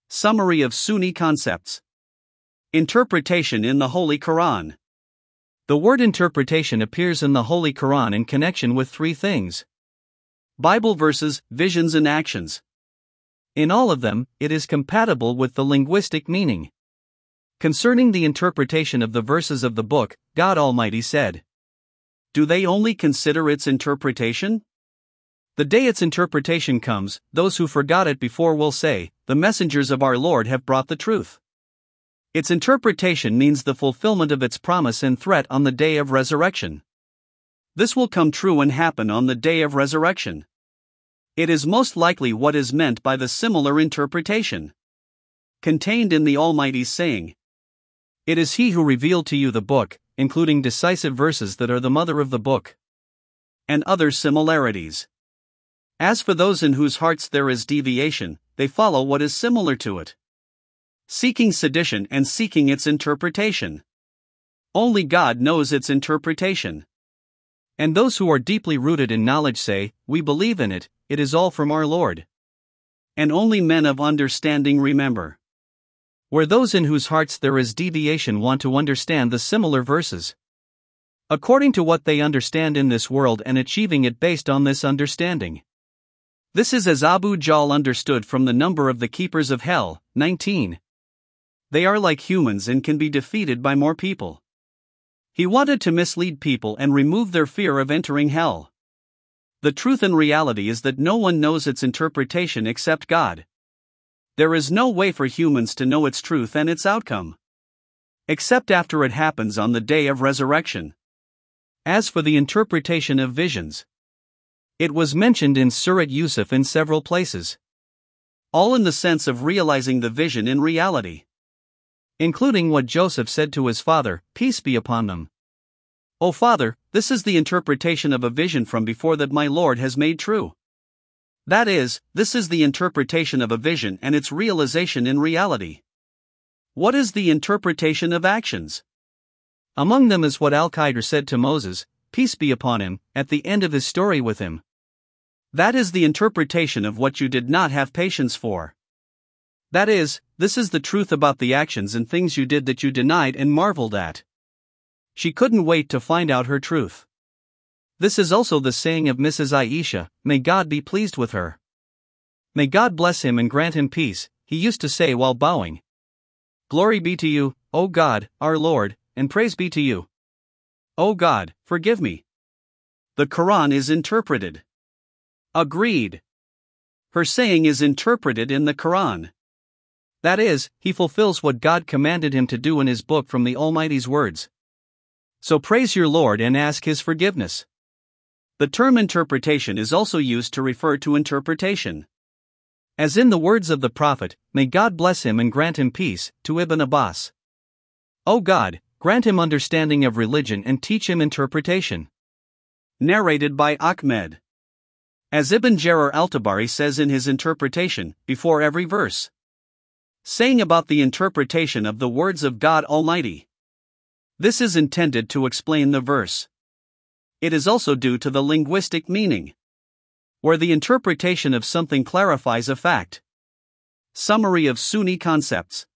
Summary of Sunni concepts. Interpretation in the Holy Quran. The word interpretation appears in the Holy Quran in connection with three things: Bible verses, visions, and actions. In all of them, it is compatible with the linguistic meaning. Concerning the interpretation of the verses of the book, God Almighty said, Do they only consider its interpretation? The day its interpretation comes, those who forgot it before will say, The messengers of our Lord have brought the truth. Its interpretation means the fulfillment of its promise and threat on the day of resurrection. This will come true and happen on the day of resurrection. It is most likely what is meant by the similar interpretation contained in the Almighty's saying, It is He who revealed to you the book, including decisive verses that are the mother of the book, and other similarities. As for those in whose hearts there is deviation, they follow what is similar to it, seeking sedition and seeking its interpretation. Only God knows its interpretation. And those who are deeply rooted in knowledge say, We believe in it, it is all from our Lord. And only men of understanding remember. Where those in whose hearts there is deviation want to understand the similar verses according to what they understand in this world and achieving it based on this understanding. This is as Abu Jahl understood from the number of the keepers of hell, 19. They are like humans and can be defeated by more people. He wanted to mislead people and remove their fear of entering hell. The truth and reality is that no one knows its interpretation except God. There is no way for humans to know its truth and its outcome, except after it happens on the day of resurrection. As for the interpretation of visions, it was mentioned in Surat Yusuf in several places, all in the sense of realizing the vision in reality, including what Joseph said to his father, peace be upon them. O Father, this is the interpretation of a vision from before that my Lord has made true. That is, this is the interpretation of a vision and its realization in reality. What is the interpretation of actions? Among them is what Al-Khidr said to Moses, peace be upon him, at the end of his story with him. That is the interpretation of what you did not have patience for. That is, this is the truth about the actions and things you did that you denied and marveled at. She couldn't wait to find out her truth. This is also the saying of Mrs. Aisha, may God be pleased with her. May God bless him and grant him peace, he used to say while bowing. Glory be to you, O God, our Lord, and praise be to you. O God, forgive me. The Quran is interpreted. Agreed. Her saying is interpreted in the Quran. That is, he fulfills what God commanded him to do in his book from the Almighty's words. So praise your Lord and ask his forgiveness. The term interpretation is also used to refer to interpretation. As in the words of the Prophet, may God bless him and grant him peace, to Ibn Abbas. O God, grant him understanding of religion and teach him interpretation. Narrated by Ahmed. As Ibn Jarir al-Tabari says in his interpretation, before every verse, saying about the interpretation of the words of God Almighty. This is intended to explain the verse. It is also due to the linguistic meaning, where the interpretation of something clarifies a fact. Summary of Sunni concepts.